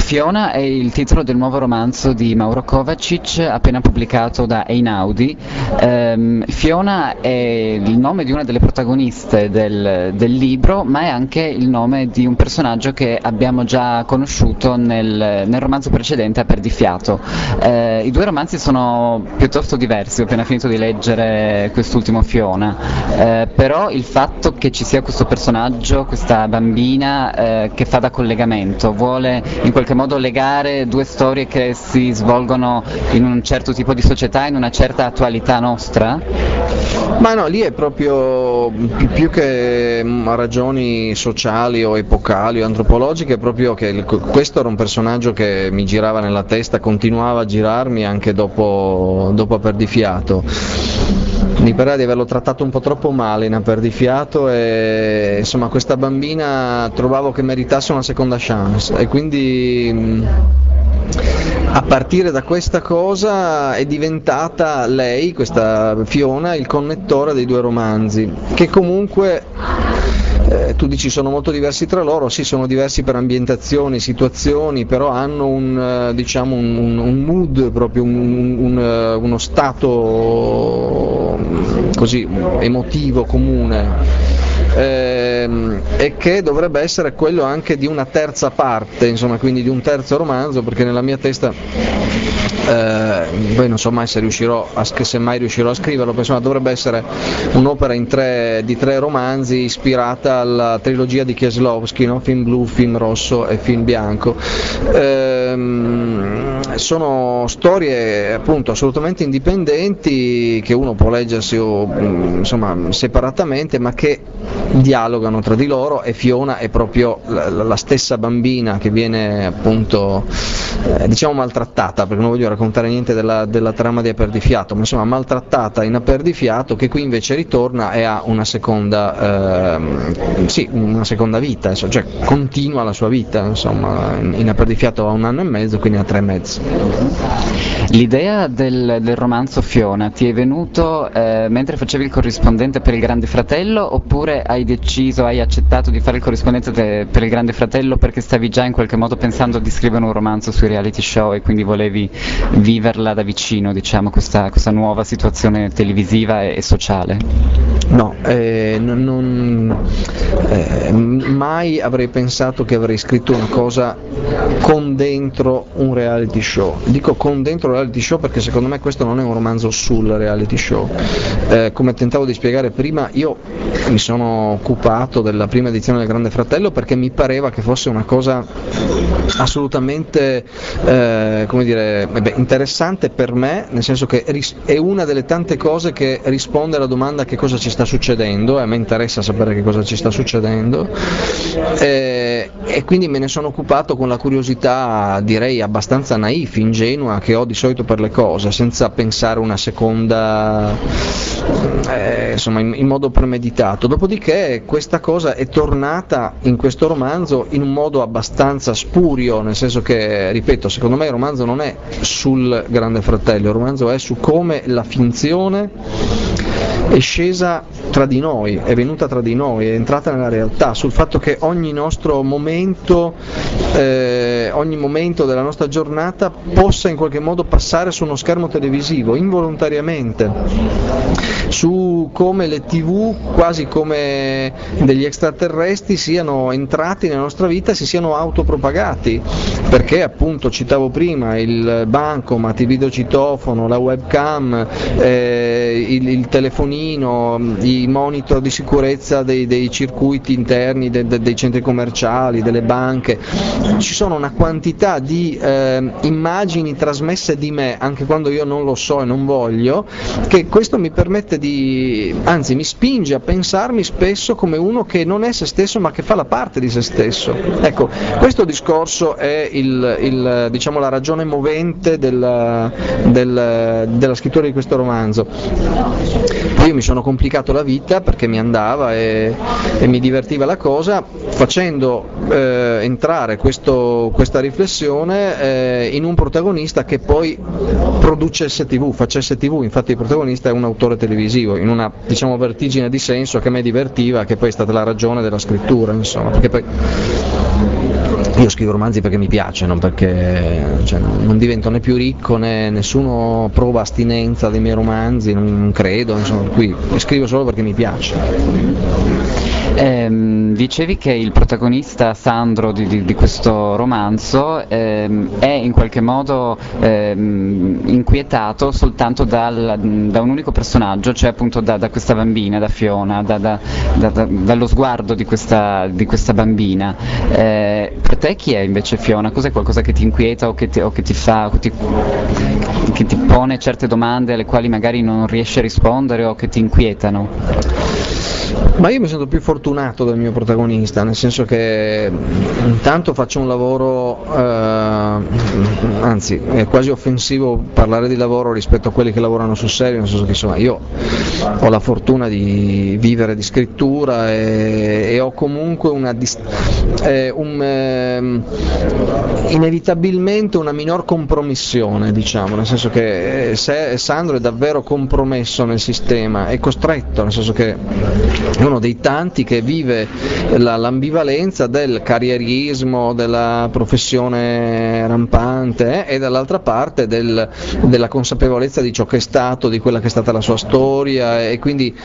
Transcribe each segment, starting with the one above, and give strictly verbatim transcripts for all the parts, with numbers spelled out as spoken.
Fiona è il titolo del nuovo romanzo di Mauro Kovacic, appena pubblicato da Einaudi. Ehm, Fiona è il nome di una delle protagoniste del, del libro, ma è anche il nome di un personaggio che abbiamo già conosciuto nel, nel romanzo precedente, A Perdifiato. Eh, I due romanzi sono piuttosto diversi, ho appena finito di leggere quest'ultimo Fiona, eh, però il fatto che ci sia questo personaggio, questa bambina eh, che fa da collegamento, vuole in qualche modo legare due storie che si svolgono in un certo tipo di società, in una certa attualità nostra? Ma no, lì è proprio più che ragioni sociali o epocali o antropologiche, è proprio che il, questo era un personaggio che mi girava nella testa, continuava a girarmi anche dopo, dopo A Perdifiato. Mi pare di averlo trattato un po' troppo male in A Perdifiato e insomma questa bambina trovavo che meritasse una seconda chance e quindi a partire da questa cosa è diventata lei, questa Fiona, il connettore dei due romanzi, che comunque eh, tu dici sono molto diversi tra loro, sì, sono diversi per ambientazioni, situazioni, però hanno un, diciamo, un, un, un mood, proprio un, un, uno stato così emotivo comune. Ehm, e che dovrebbe essere quello anche di una terza parte, insomma, quindi di un terzo romanzo, perché nella mia testa eh, poi non so mai se riuscirò a, se mai riuscirò a scriverlo, però insomma dovrebbe essere un'opera in tre, di tre romanzi ispirata alla trilogia di Kieslowski, no? Film blu, film rosso e film bianco. Ehm, sono storie appunto assolutamente indipendenti che uno può leggersi o, insomma, separatamente, ma che dialogano tra di loro, e Fiona è proprio la, la stessa bambina che viene appunto eh, diciamo maltrattata, perché non voglio raccontare niente della, della trama di A Perdifiato, ma insomma maltrattata in A Perdifiato, che qui invece ritorna e ha una seconda eh, sì, una seconda vita, cioè continua la sua vita, insomma in, in A Perdifiato ha un anno e mezzo, quindi ha tre e mezzo. L'idea del, del romanzo Fiona ti è venuto eh, mentre facevi il corrispondente per Il Grande Fratello, oppure hai deciso, hai accettato di fare il corrispondente de, per Il Grande Fratello perché stavi già in qualche modo pensando di scrivere un romanzo sui reality show e quindi volevi viverla da vicino, diciamo, questa, questa nuova situazione televisiva e, e sociale? No, eh, non, non, eh, mai avrei pensato che avrei scritto una cosa con dentro un reality show. Dico con dentro un reality show perché secondo me questo non è un romanzo sul reality show. Eh, come tentavo di spiegare prima, io mi sono occupato della prima edizione del Grande Fratello perché mi pareva che fosse una cosa assolutamente eh, come dire, beh, interessante per me, nel senso che è una delle tante cose che risponde alla domanda che cosa ci sta succedendo, e a me interessa sapere che cosa ci sta succedendo, e, e quindi me ne sono occupato con la curiosità, direi abbastanza naif, ingenua, che ho di solito per le cose, senza pensare una seconda eh, insomma in, in modo premeditato. Dopodiché questa cosa è tornata in questo romanzo in un modo abbastanza spurio, nel senso che, ripeto, secondo me il romanzo non è sul Grande Fratello, il romanzo è su come la finzione è scesa tra di noi, è venuta tra di noi, è entrata nella realtà, sul fatto che ogni nostro momento, eh, ogni momento della nostra giornata possa in qualche modo passare su uno schermo televisivo, involontariamente, su come le tivù, quasi come degli extraterrestri, siano entrati nella nostra vita e si siano autopropagati, perché appunto citavo prima il bancomat, il videocitofono, la webcam, eh, il, il telefonino, i monitor di sicurezza dei, dei circuiti interni de, de, dei centri commerciali, delle banche. Ci sono una quantità di eh, immagini trasmesse di me, anche quando io non lo so e non voglio, che questo mi permette di, anzi mi spinge a pensarmi spesso come uno che non è se stesso ma che fa la parte di se stesso. Ecco, questo discorso è il, il, diciamo, la ragione movente della, del, della scrittura di questo romanzo. Io mi sono complicato la vita perché mi andava e, e mi divertiva la cosa, facendo eh, entrare questo, questa riflessione eh, in un protagonista che poi producesse tivù, facesse tivù. Infatti il protagonista è un autore televisivo, in una, diciamo, vertigine di senso che a me divertiva, che poi è stata la ragione della scrittura, insomma, perché poi io scrivo romanzi perché mi piace, non perché cioè, non divento né più ricco né nessuno prova astinenza dei miei romanzi, non credo, insomma, qui scrivo solo perché mi piace. Eh, dicevi che il protagonista Sandro di, di, di questo romanzo ehm, è in qualche modo ehm, inquietato soltanto dal, da un unico personaggio, cioè appunto da, da questa bambina, da Fiona, da, da, da, da, dallo sguardo di questa, di questa bambina. Eh, per te chi è invece Fiona? Cos'è qualcosa che ti inquieta o che ti, o che ti fa, che ti, che ti pone certe domande alle quali magari non riesci a rispondere o che ti inquietano? Ma io mi sento più fortunato del mio protagonista, nel senso che intanto faccio un lavoro, eh, anzi è quasi offensivo parlare di lavoro rispetto a quelli che lavorano sul serio, nel senso che insomma io ho la fortuna di vivere di scrittura e, e ho comunque una eh, un, eh, inevitabilmente una minor compromissione, diciamo, nel senso che se Sandro è davvero compromesso nel sistema, è costretto, nel senso che è uno dei tanti che vive la, l'ambivalenza del carrierismo, della professione rampante eh, e dall'altra parte del, della consapevolezza di ciò che è stato, di quella che è stata la sua storia e quindi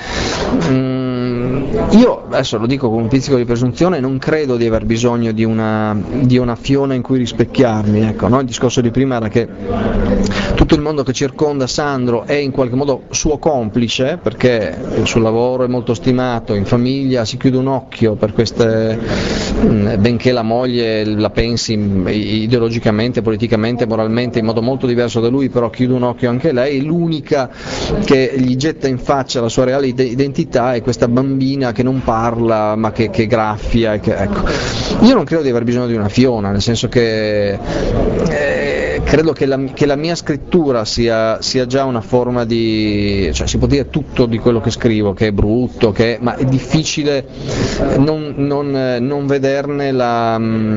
mm, io adesso lo dico con un pizzico di presunzione, non credo di aver bisogno di una, di una Fiona in cui rispecchiarmi, ecco, no? Il discorso di prima era che tutto il mondo che circonda Sandro è in qualche modo suo complice perché il suo lavoro è molto stimato, in famiglia si chiude un occhio per queste, benché la moglie la pensi ideologicamente, politicamente, moralmente in modo molto diverso da lui, però chiude un occhio anche lei, l'unica che gli getta in faccia la sua reale identità è questa bambina che non parla ma che, che graffia e che, ecco. Io non credo di aver bisogno di una Fiona, nel senso che eh, credo che la, che la mia scrittura sia, sia già una forma di, cioè si può dire tutto di quello che scrivo, che è brutto, che è, ma è difficile non, non, non vederne la,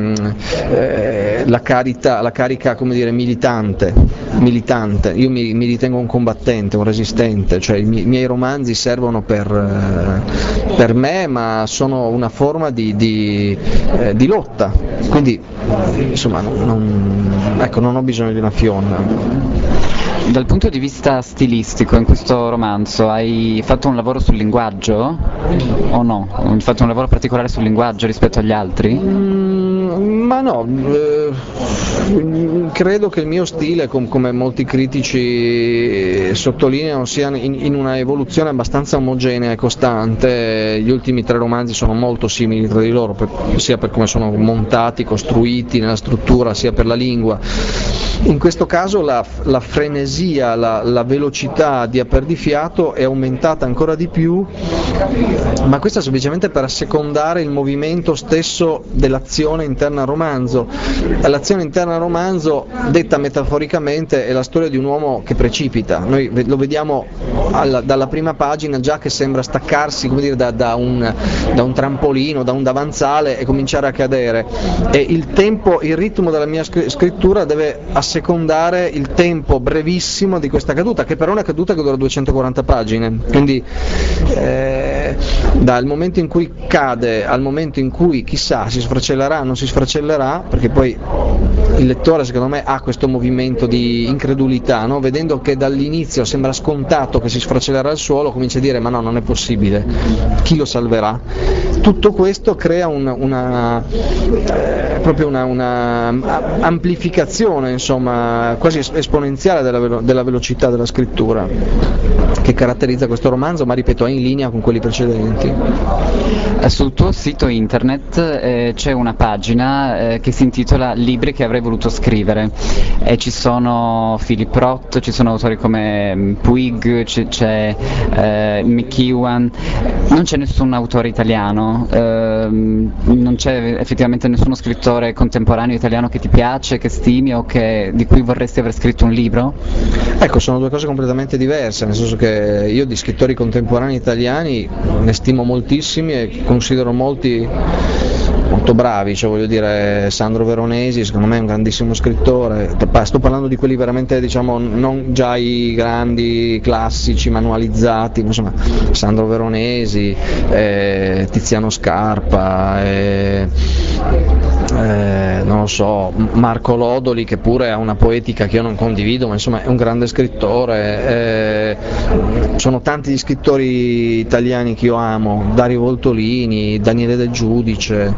eh, la, carità, la carica come dire, militante, militante. Io mi, mi ritengo un combattente, un resistente, cioè i miei, i miei romanzi servono per, per me, ma sono una forma di, di, eh, di lotta, quindi insomma non, ecco, non ho bisogno di una Fiona. Dal punto di vista stilistico, in questo romanzo hai fatto un lavoro sul linguaggio o no? Hai fatto un lavoro particolare sul linguaggio rispetto agli altri? Mm, ma no, eh, credo che il mio stile, com- come molti critici sottolineano, sia in, in una evoluzione abbastanza omogenea e costante. Gli ultimi tre romanzi sono molto simili tra di loro, per, sia per come sono montati, costruiti nella struttura, sia per la lingua. In questo caso la, la frenesia, la, la velocità di aper di fiato è aumentata ancora di più, ma questo semplicemente per assecondare il movimento stesso dell'azione interna al romanzo. L'azione interna al romanzo, detta metaforicamente, è la storia di un uomo che precipita. Noi lo vediamo alla, dalla prima pagina già che sembra staccarsi, come dire, da, da, un, da un trampolino, da un davanzale e cominciare a cadere. E il tempo, il ritmo della mia scrittura deve assecondare il tempo brevissimo di questa caduta, che però è una caduta che dura duecentoquaranta pagine, quindi eh, dal momento in cui cade al momento in cui chissà si sfracellerà, non si sfracellerà, perché poi il lettore secondo me ha questo movimento di incredulità, no? Vedendo che dall'inizio sembra scontato che si sfracellerà il suolo, comincia a dire ma no, non è possibile, chi lo salverà? Tutto questo crea un, una eh, proprio una, una amplificazione, insomma, quasi esponenziale della, velo- della velocità della scrittura che caratterizza questo romanzo, ma ripeto è in linea con quelli precedenti. Sul tuo sito internet eh, c'è una pagina eh, che si intitola Libri che avrei voluto scrivere e ci sono Philip Roth, ci sono autori come Puig, c'è, c'è eh, McEwan, non c'è nessun autore italiano, eh, non c'è effettivamente nessuno scrittore contemporaneo italiano che ti piace, che stimi o che, di cui vorresti aver scritto un libro? Ecco, sono due cose completamente diverse, nel senso che io di scrittori contemporanei italiani ne stimo moltissimi e considero molti molto bravi, cioè voglio dire Sandro Veronesi secondo me è un grandissimo scrittore, sto parlando di quelli veramente, diciamo, non già i grandi classici manualizzati, insomma Sandro Veronesi, eh, Tiziano Scarpa, eh, eh, non lo so, Marco Lodoli, che pure ha una poetica che io non condivido, ma insomma è un grande scrittore, eh, sono tanti gli scrittori italiani che io amo, Dario Voltolini, Daniele Del Giudice,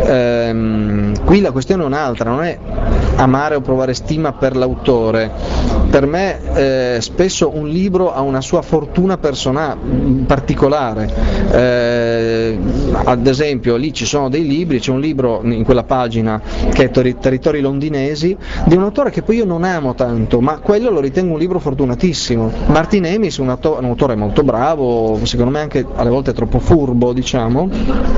eh, qui la questione è un'altra, non è amare o provare stima per l'autore, per me eh, spesso un libro ha una sua fortuna personale, particolare, eh, ad esempio lì ci sono dei libri, c'è un libro in quella pagina che è Ter- Territori Londinesi, di un autore che poi io non amo tanto, ma quello lo ritengo un libro fortunatissimo. Martin Amis è un, auto- un autore molto bravo, secondo me anche alle volte troppo furbo, diciamo,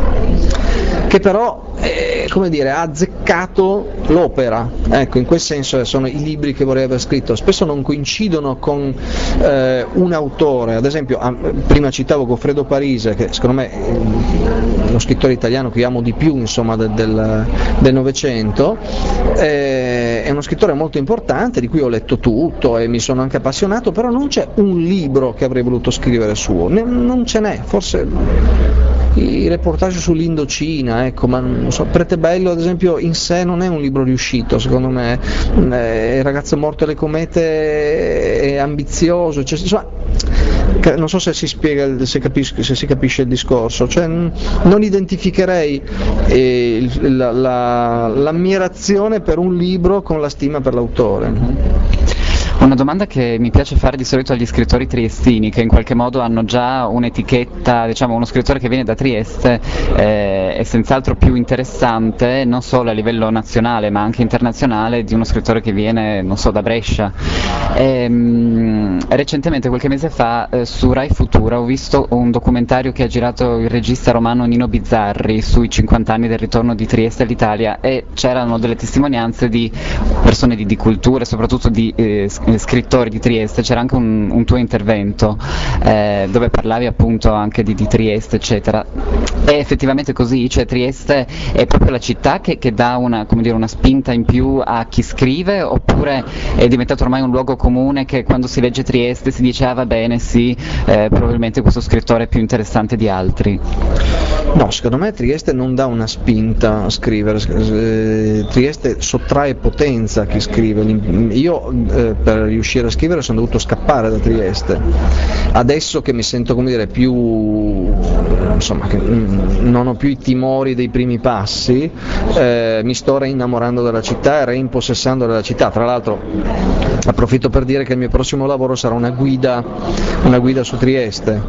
che però eh, come dire, ha azzeccato l'opera, ecco, in quel senso sono i libri che vorrei aver scritto, spesso non coincidono con eh, un autore, ad esempio ah, prima citavo Goffredo Parise, che secondo me è lo scrittore italiano che io amo di più, insomma, del, del, del Novecento, eh, è uno scrittore molto importante di cui ho letto tutto e mi sono anche appassionato, però non c'è un libro che avrei voluto scrivere suo, ne, non ce n'è, forse i reportage sull'Indocina, ecco, ma non so, Pretebello ad esempio in sé non è un libro riuscito, secondo me, eh, Il ragazzo morto alle comete è ambizioso, cioè, insomma, non so se si spiega, se, capisco, se si capisce il discorso, cioè, non identificherei eh, la, la, l'ammirazione per un libro con la stima per l'autore. Una domanda che mi piace fare di solito agli scrittori triestini, che in qualche modo hanno già un'etichetta, diciamo uno scrittore che viene da Trieste eh, è senz'altro più interessante, non solo a livello nazionale ma anche internazionale, di uno scrittore che viene, non so, da Brescia. E, mh, recentemente, qualche mese fa, eh, su Rai Futura ho visto un documentario che ha girato il regista romano Nino Bizzarri sui cinquanta anni del ritorno di Trieste all'Italia, e c'erano delle testimonianze di persone di, di cultura e soprattutto di eh, scrittori di Trieste. C'era anche un, un tuo intervento eh, dove parlavi appunto anche di, di Trieste, eccetera. È effettivamente così, cioè Trieste è proprio la città che, che dà una, come dire, una spinta in più a chi scrive, oppure è diventato ormai un luogo comune che quando si legge Trieste si dice ah va bene, sì, eh, probabilmente questo scrittore è più interessante di altri? No, secondo me Trieste non dà una spinta a scrivere, Trieste sottrae potenza a chi scrive. Io eh, per riuscire a scrivere sono dovuto scappare da Trieste, adesso che mi sento, come dire, più, insomma, che non ho più i timori dei primi passi, eh, mi sto reinnamorando della città e reimpossessando della città. Tra l'altro approfitto per dire che il mio prossimo lavoro sarà una guida, una guida su Trieste,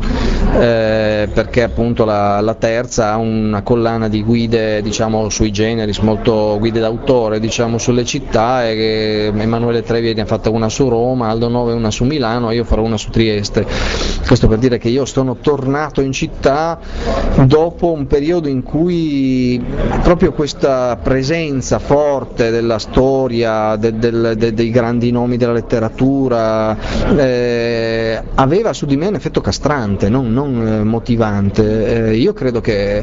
eh, perché appunto la, la terza ha una collana di guide, diciamo, sui generis, molto guide d'autore, diciamo, sulle città, e Emanuele Trevi ne ha fatta una su Roma, Aldo Nove una su Milano, e io farò una su Trieste. Questo per dire che io sono tornato in città dopo un periodo in cui proprio questa presenza forte della storia, de, de, de, dei grandi nomi della letteratura eh, aveva su di me un effetto castrante, non, non eh, motivante. Eh, io credo che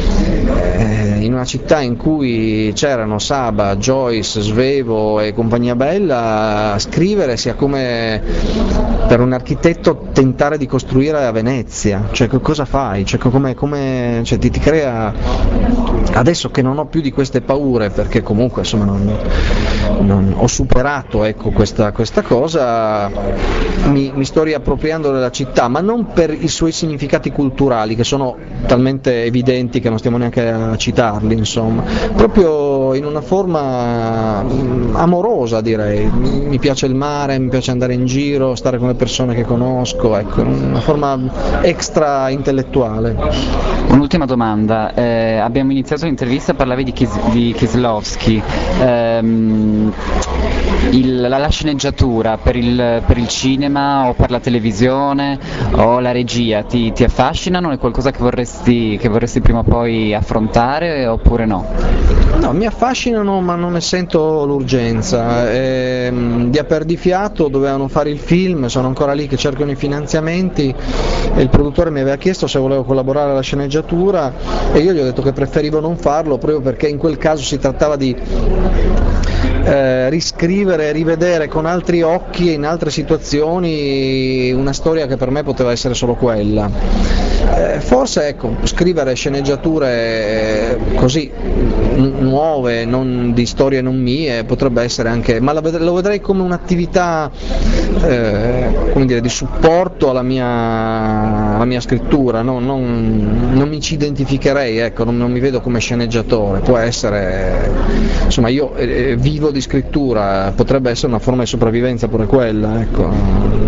eh, in una città in cui c'erano Saba, Joyce, Svevo e compagnia bella, scrivere sia come per un architetto tentare di costruire a Venezia, cioè cosa fai? Cioè, come, come, cioè, ti, ti crea, adesso che non ho più di queste paure, perché comunque insomma non, non, ho superato, ecco, questa, questa cosa, mi, mi sto riappropriando della città, ma non per i suoi significati culturali che sono talmente evidenti che non stiamo neanche a citarli, insomma, proprio in una forma amorosa, direi. Mi piace il mare, mi piace andare in giro, stare con le persone che conosco, ecco, una forma extra intellettuale. Un'ultima domanda, eh, abbiamo iniziato l'intervista, parlavi di, Kis- di Kieslowski, ehm, il, la, la sceneggiatura per il, per il cinema o per la televisione o la regia ti, ti affascinano? È qualcosa che vorresti, che vorresti prima o poi affrontare oppure no? No, mi affascinano, ma non ne sento l'urgenza. Eh, di a perdifiato dovevano fare il film, sono ancora lì che cercano i finanziamenti e il produttore mi aveva chiesto se volevo collaborare alla sceneggiatura e io gli ho detto che preferivo non farlo, proprio perché in quel caso si trattava di eh, riscrivere e rivedere con altri occhi e in altre situazioni una storia che per me poteva essere solo quella. Eh, forse ecco, scrivere sceneggiature così nuove, non di storie non mie, potrebbe essere anche, ma lo vedrei come un'attività eh, come dire, di supporto alla mia, alla mia scrittura, no? non, non mi ci identificherei, ecco, non, non mi vedo come sceneggiatore, può essere, insomma io eh, vivo di scrittura, potrebbe essere una forma di sopravvivenza pure quella. Ecco.